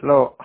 Hello.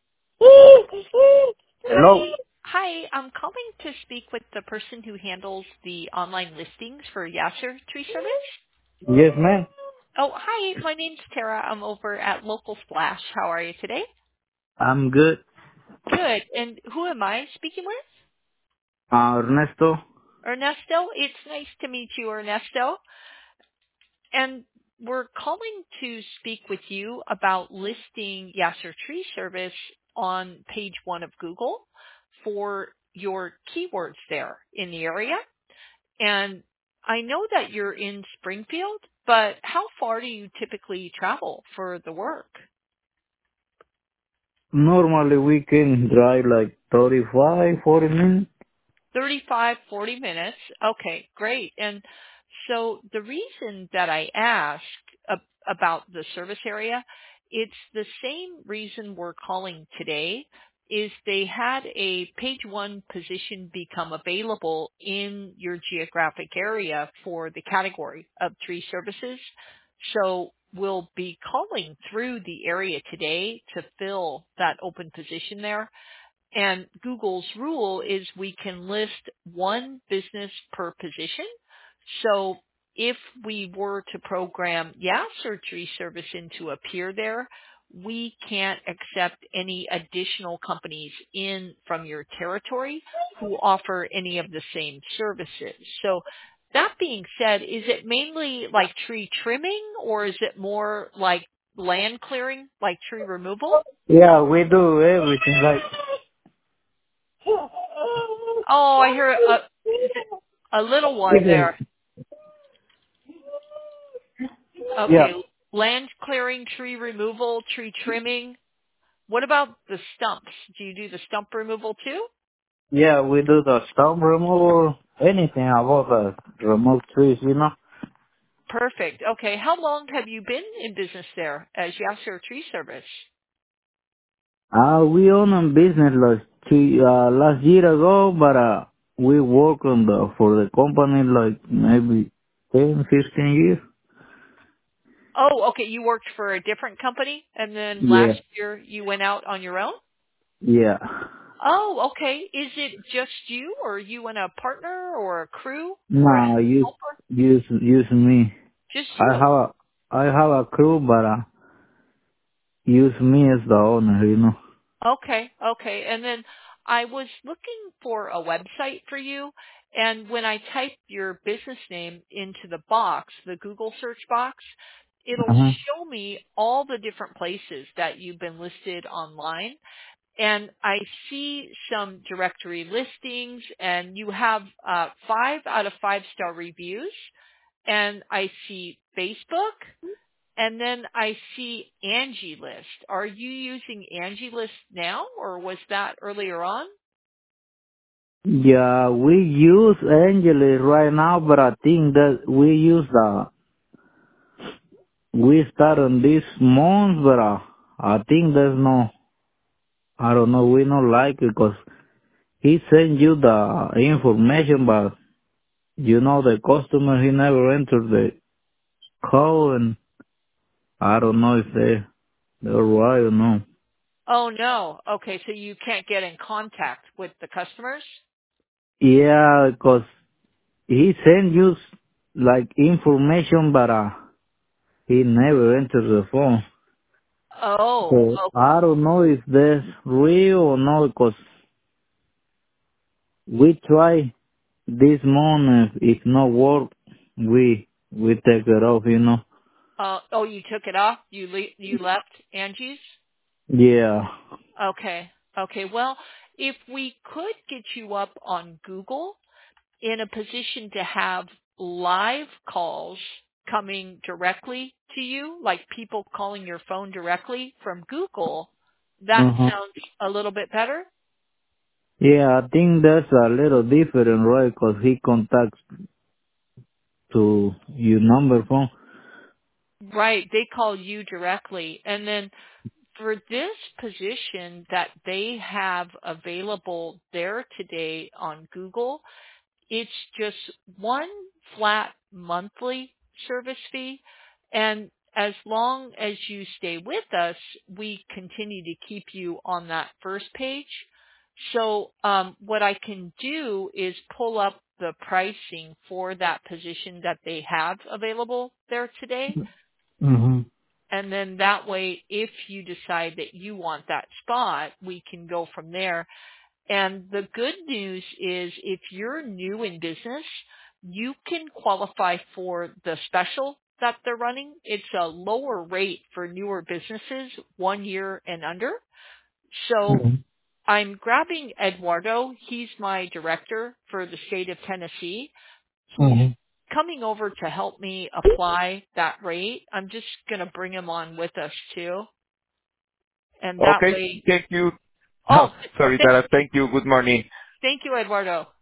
Hello. Hi, I'm calling to speak with the person who handles the online listings for Yasser Tree Service. Yes, ma'am. Oh, hi, my name's Tara. I'm over at Local Splash. How are you today? I'm good. Good. And who am I speaking with? Ernesto. Ernesto. It's nice to meet you, Ernesto. And we're calling to speak with you about listing Yasser Tree Service on page 1 of Google for your keywords there in the area. And I know that you're in Springfield, but how far do you typically travel for the work? Normally we can drive like 35, 40 minutes. 35, 40 minutes. Okay, great. And so the reason that I asked about the service area, it's the same reason we're calling today is they had a page 1 position become available in your geographic area for the category of tree services. So we'll be calling through the area today to fill that open position there. And Google's rule is we can list one business per position. So if we were to program Yasser Tree Service in to appear there, we can't accept any additional companies in from your territory who offer any of the same services. So that being said, is it mainly like tree trimming or is it more like land clearing, like tree removal? Yeah, we do everything like. Oh, I hear is it a little one Even- there. Yeah. Okay. Land clearing, tree removal, tree trimming. What about the stumps? Do you do the stump removal too? Yeah, we do the stump removal, anything about the remove trees, you know. Perfect. Okay. How long have you been in business there as Yasser Tree Service? We own a business last year ago, but we work on for the company like maybe 10, 15 years. Oh, okay. You worked for a different company and then last Yeah. year you went out on your own? Yeah. Oh, okay. Is it just you or you and a partner or a crew or a No, helper? use me. Just I you. have a I have a crew, but use me as the owner, you know. Okay, okay. And then I was looking for a website for you, and when I type your business name into the box, the Google search box, it'll Uh-huh. show me all the different places that you've been listed online. And I see some directory listings, and you have 5 out of 5-star reviews. And I see Facebook, and then I see Angie List. Are you using Angie List now, or was that earlier on? Yeah, we use Angela right now, but I think that we start on this month, but I think there's no, I don't know, we don't like it because he send you the information, but you know the customer, he never entered the code, and I don't know if they're right or no. Oh, no. Okay, so you can't get in contact with the customers? Yeah, because he send you like information, but he never enters the phone. Oh, So I don't know if that's real or not, because we try this morning. If not work, we take it off, you know. oh, you took it off? You left Angie's? Yeah. Okay. Okay. Well, if we could get you up on Google in a position to have live calls coming directly to you, like people calling your phone directly from Google, that Uh-huh. sounds a little bit better. Yeah, I think that's a little different, right? Because he contacts to your number phone. Right. They call you directly. And then for this position that they have available there today on Google, it's just one flat monthly service fee. And as long as you stay with us, we continue to keep you on that first page. So what I can do is pull up the pricing for that position that they have available there today. Mm-hmm. And then that way, if you decide that you want that spot, we can go from there. And the good news is if you're new in business, you can qualify for the special that they're running. It's a lower rate for newer businesses, 1 year and under. So Mm-hmm. I'm grabbing Eduardo. He's my director for the state of Tennessee. He's Mm-hmm. coming over to help me apply that rate. I'm just going to bring him on with us too. And that Okay. way, Thank you. Oh, oh, sorry, th- Tara. Thank you. Good morning. thank you, Eduardo.